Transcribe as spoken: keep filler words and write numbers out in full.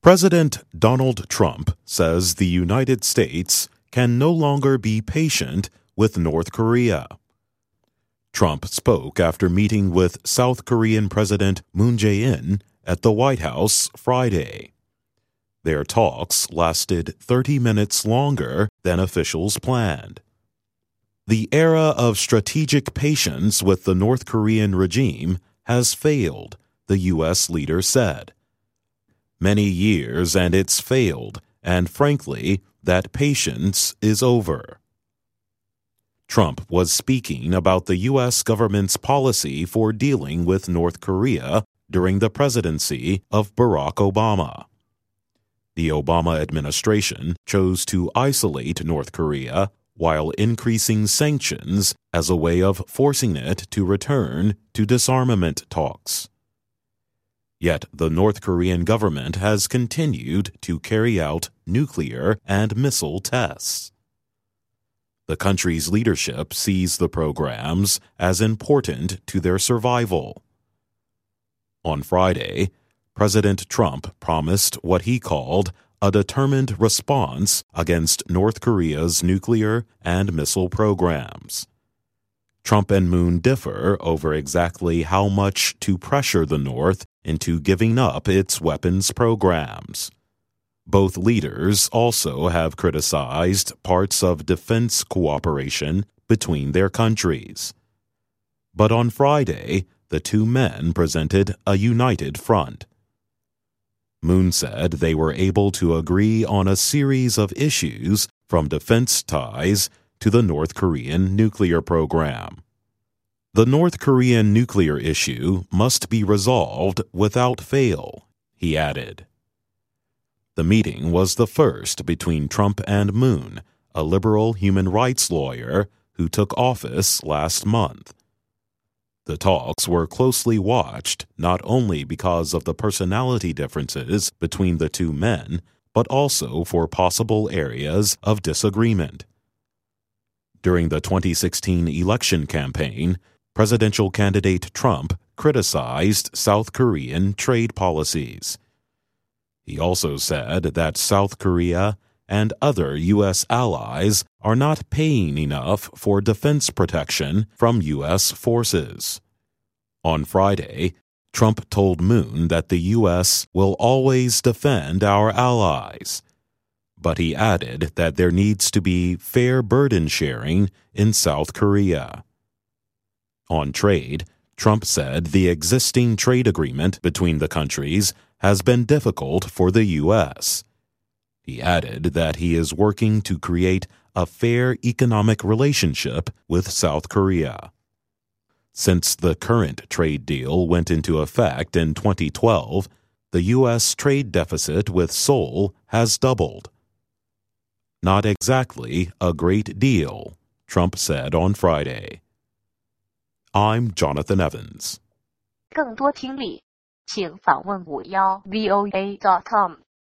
President Donald Trump says the United States can no longer be patient with North Korea. Trump spoke after meeting with South Korean President Moon Jae-in at the White House Friday. Their talks lasted thirty minutes longer than officials planned. The era of strategic patience with the North Korean regime has failed, the U S leader said. Many years and it's failed, and frankly, that patience is over. Trump was speaking about the U S government's policy for dealing with North Korea during the presidency of Barack Obama. The Obama administration chose to isolate North Korea while increasing sanctions as a way of forcing it to return to disarmament talks. Yet the North Korean government has continued to carry out nuclear and missile tests. The country's leadership sees the programs as important to their survival. On Friday, President Trump promised what he called a determined response against North Korea's nuclear and missile programs. Trump and Moon differ over exactly how much to pressure the North into giving up its weapons programs. Both leaders also have criticized parts of defense cooperation between their countries. But on Friday, the two men presented a united front. Moon said they were able to agree on a series of issues from defense ties to the North Korean nuclear program. The North Korean nuclear issue must be resolved without fail, he added. The meeting was the first between Trump and Moon, a liberal human rights lawyer who took office last month. The talks were closely watched not only because of the personality differences between the two men, but also for possible areas of disagreement. During the twenty sixteen election campaign, presidential candidate Trump criticized South Korean trade policies. He also said that South Korea and other U S allies are not paying enough for defense protection from U S forces. On Friday, Trump told Moon that the U S will always defend our allies. But he added that there needs to be fair burden sharing in South Korea. On trade, Trump said the existing trade agreement between the countries has been difficult for the U S. He added that he is working to create a fair economic relationship with South Korea. Since the current trade deal went into effect in twenty twelve, the U S trade deficit with Seoul has doubled. Not exactly a great deal, Trump said on Friday. I'm Jonathan Evans. 更多听力，请访问五幺 V O A dot com。